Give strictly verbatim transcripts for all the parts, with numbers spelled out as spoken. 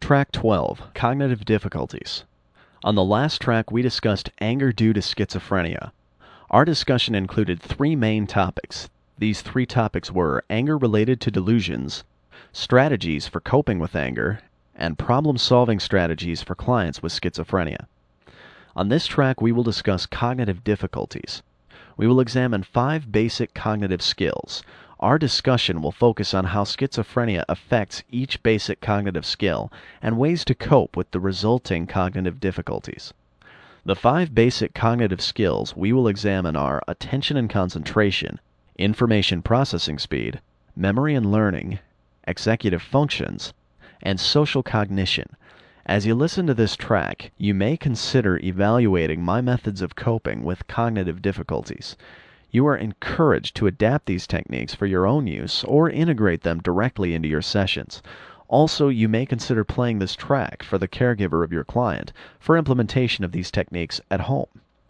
Track twelve, Cognitive Difficulties. On the last track, we discussed anger due to schizophrenia. Our discussion included three main topics. These three topics were anger related to delusions, strategies for coping with anger, and problem-solving strategies for clients with schizophrenia. On this track, we will discuss cognitive difficulties. We will examine five basic cognitive skills. Our discussion will focus on how schizophrenia affects each basic cognitive skill and ways to cope with the resulting cognitive difficulties. The five basic cognitive skills we will examine are attention and concentration, information processing speed, memory and learning, executive functions, and social cognition. As you listen to this track, you may consider evaluating my methods of coping with cognitive difficulties. You are encouraged to adapt these techniques for your own use or integrate them directly into your sessions. Also, you may consider playing this track for the caregiver of your client for implementation of these techniques at home.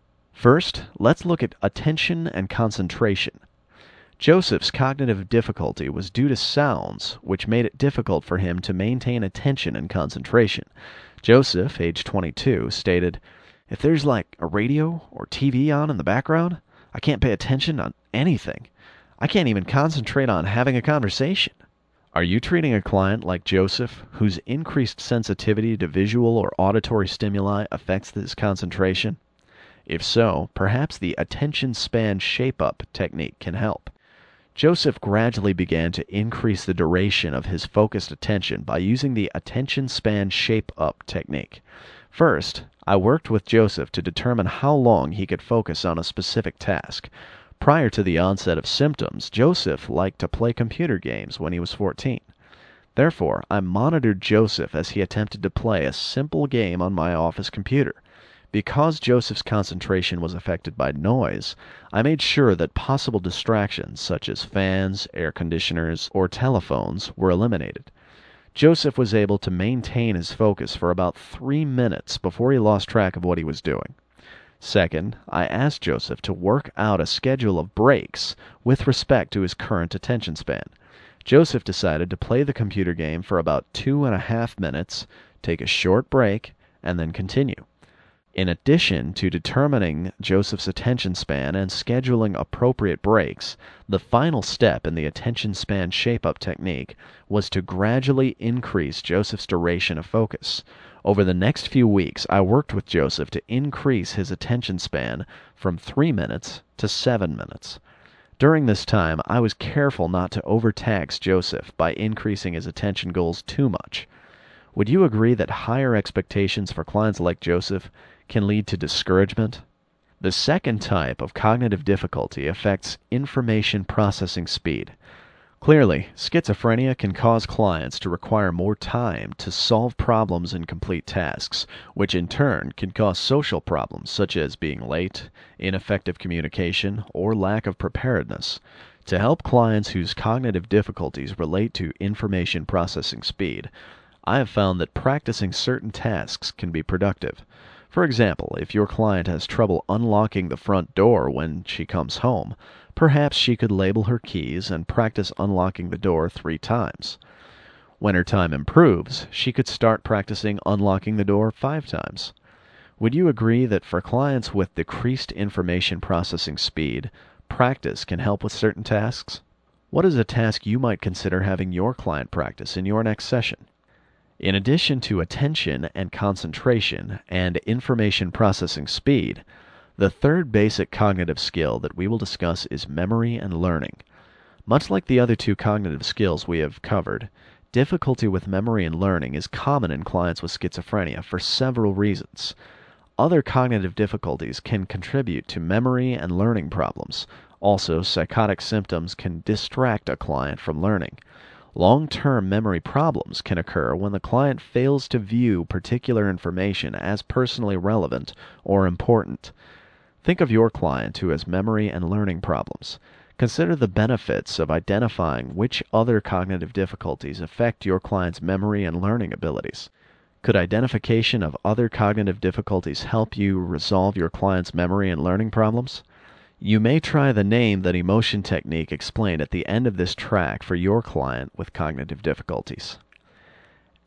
First, let's look at attention and concentration. Joseph's cognitive difficulty was due to sounds, which made it difficult for him to maintain attention and concentration. Joseph, age twenty-two, stated, "If there's like a radio or T V on in the background, I can't pay attention on anything. I can't even concentrate on having a conversation." Are you treating a client like Joseph, whose increased sensitivity to visual or auditory stimuli affects this concentration? If so, perhaps the attention span shape-up technique can help. Joseph gradually began to increase the duration of his focused attention by using the attention span shape-up technique. First, I worked with Joseph to determine how long he could focus on a specific task. Prior to the onset of symptoms, Joseph liked to play computer games when he was fourteen. Therefore, I monitored Joseph as he attempted to play a simple game on my office computer. Because Joseph's concentration was affected by noise, I made sure that possible distractions such as fans, air conditioners, or telephones were eliminated. Joseph was able to maintain his focus for about three minutes before he lost track of what he was doing. Second, I asked Joseph to work out a schedule of breaks with respect to his current attention span. Joseph decided to play the computer game for about two and a half minutes, take a short break, and then continue. In addition to determining Joseph's attention span and scheduling appropriate breaks, the final step in the attention span shape-up technique was to gradually increase Joseph's duration of focus. Over the next few weeks, I worked with Joseph to increase his attention span from three minutes to seven minutes. During this time, I was careful not to overtax Joseph by increasing his attention goals too much. Would you agree that higher expectations for clients like Joseph can lead to discouragement? The second type of cognitive difficulty affects information processing speed. Clearly, schizophrenia can cause clients to require more time to solve problems and complete tasks, which in turn can cause social problems such as being late, ineffective communication, or lack of preparedness. To help clients whose cognitive difficulties relate to information processing speed, I have found that practicing certain tasks can be productive. For example, if your client has trouble unlocking the front door when she comes home, perhaps she could label her keys and practice unlocking the door three times. When her time improves, she could start practicing unlocking the door five times. Would you agree that for clients with decreased information processing speed, practice can help with certain tasks? What is a task you might consider having your client practice in your next session? In addition to attention and concentration and information processing speed, the third basic cognitive skill that we will discuss is memory and learning. Much like the other two cognitive skills we have covered, difficulty with memory and learning is common in clients with schizophrenia for several reasons. Other cognitive difficulties can contribute to memory and learning problems. Also, psychotic symptoms can distract a client from learning. Long-term memory problems can occur when the client fails to view particular information as personally relevant or important. Think of your client who has memory and learning problems. Consider the benefits of identifying which other cognitive difficulties affect your client's memory and learning abilities. Could identification of other cognitive difficulties help you resolve your client's memory and learning problems? You may try the name that emotion technique explained at the end of this track for your client with cognitive difficulties.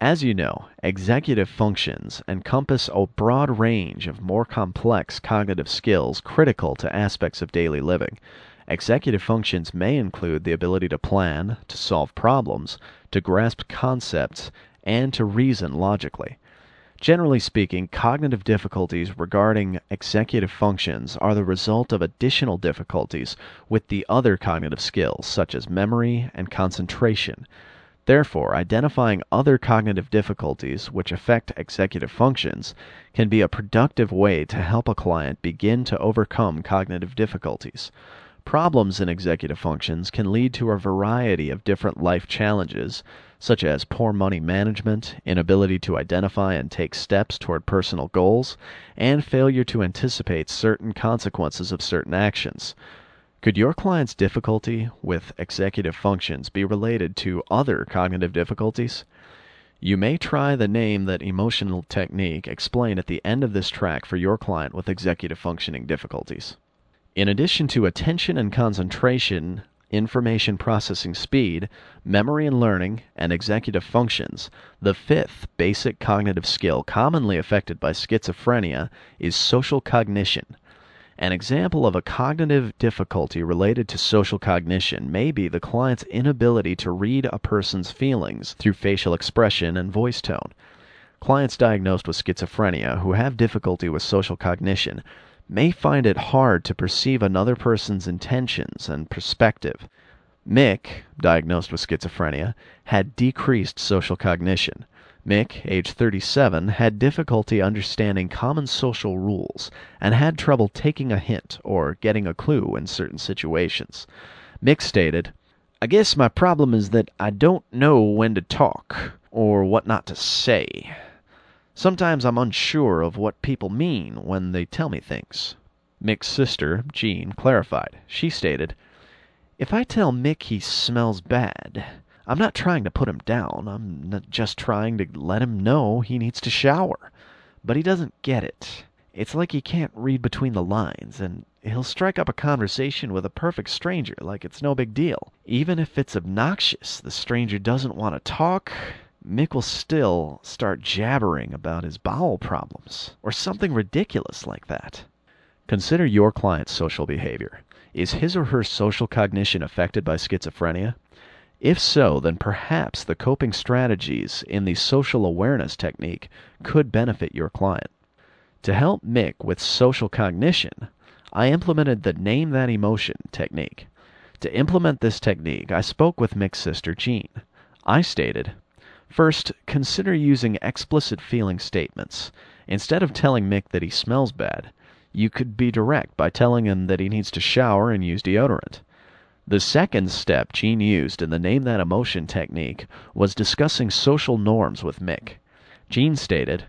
As you know, executive functions encompass a broad range of more complex cognitive skills critical to aspects of daily living. Executive functions may include the ability to plan, to solve problems, to grasp concepts, and to reason logically. Generally speaking, cognitive difficulties regarding executive functions are the result of additional difficulties with the other cognitive skills, such as memory and concentration. Therefore, identifying other cognitive difficulties which affect executive functions can be a productive way to help a client begin to overcome cognitive difficulties. Problems in executive functions can lead to a variety of different life challenges, such as poor money management, inability to identify and take steps toward personal goals, and failure to anticipate certain consequences of certain actions. Could your client's difficulty with executive functions be related to other cognitive difficulties? You may try the name that emotional technique explained at the end of this track for your client with executive functioning difficulties. In addition to attention and concentration, information processing speed, memory and learning, and executive functions, the fifth basic cognitive skill commonly affected by schizophrenia is social cognition. An example of a cognitive difficulty related to social cognition may be the client's inability to read a person's feelings through facial expression and voice tone. Clients diagnosed with schizophrenia who have difficulty with social cognition may find it hard to perceive another person's intentions and perspective. Mick, diagnosed with schizophrenia, had decreased social cognition. Mick, age thirty-seven, had difficulty understanding common social rules and had trouble taking a hint or getting a clue in certain situations. Mick stated, "I guess my problem is that I don't know when to talk or what not to say. Sometimes I'm unsure of what people mean when they tell me things." Mick's sister, Jean, clarified. She stated, "If I tell Mick he smells bad, I'm not trying to put him down. I'm not just trying to let him know he needs to shower. But he doesn't get it. It's like he can't read between the lines, and he'll strike up a conversation with a perfect stranger like it's no big deal. Even if it's obnoxious, the stranger doesn't want to talk, Mick will still start jabbering about his bowel problems, or something ridiculous like that." Consider your client's social behavior. Is his or her social cognition affected by schizophrenia? If so, then perhaps the coping strategies in the social awareness technique could benefit your client. To help Mick with social cognition, I implemented the Name That Emotion technique. To implement this technique, I spoke with Mick's sister, Jean. I stated, "First, consider using explicit feeling statements. Instead of telling Mick that he smells bad, you could be direct by telling him that he needs to shower and use deodorant." The second step Jean used in the Name That Emotion technique was discussing social norms with Mick. Jean stated,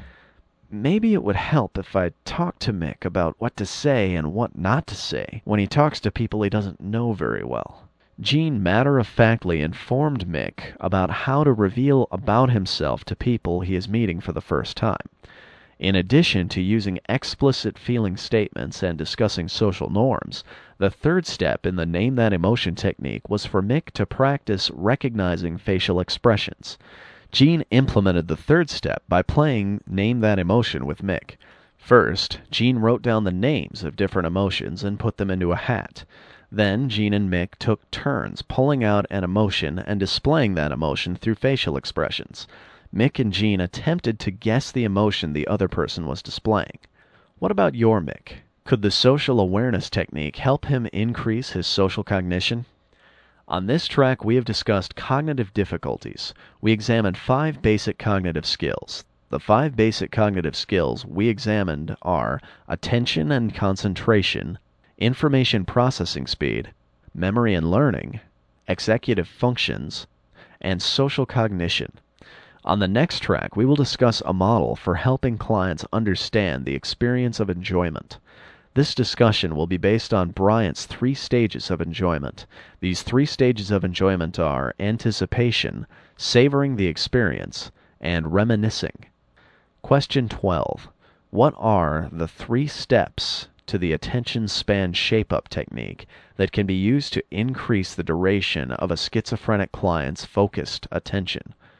"Maybe it would help if I talked to Mick about what to say and what not to say when he talks to people he doesn't know very well." Jean matter-of-factly informed Mick about how to reveal about himself to people he is meeting for the first time. In addition to using explicit feeling statements and discussing social norms, the third step in the Name That Emotion technique was for Mick to practice recognizing facial expressions. Jean implemented the third step by playing Name That Emotion with Mick. First, Jean wrote down the names of different emotions and put them into a hat. Then Jean and Mick took turns pulling out an emotion and displaying that emotion through facial expressions. Mick and Jean attempted to guess the emotion the other person was displaying. What about your Mick? Could the social awareness technique help him increase his social cognition? On this track, we have discussed cognitive difficulties. We examined five basic cognitive skills. The five basic cognitive skills we examined are attention and concentration, information processing speed, memory and learning, executive functions, and social cognition. On the next track, we will discuss a model for helping clients understand the experience of enjoyment. This discussion will be based on Bryant's three stages of enjoyment. These three stages of enjoyment are anticipation, savoring the experience, and reminiscing. Question twelve. What are the three steps to the attention span shape-up technique that can be used to increase the duration of a schizophrenic client's focused attention?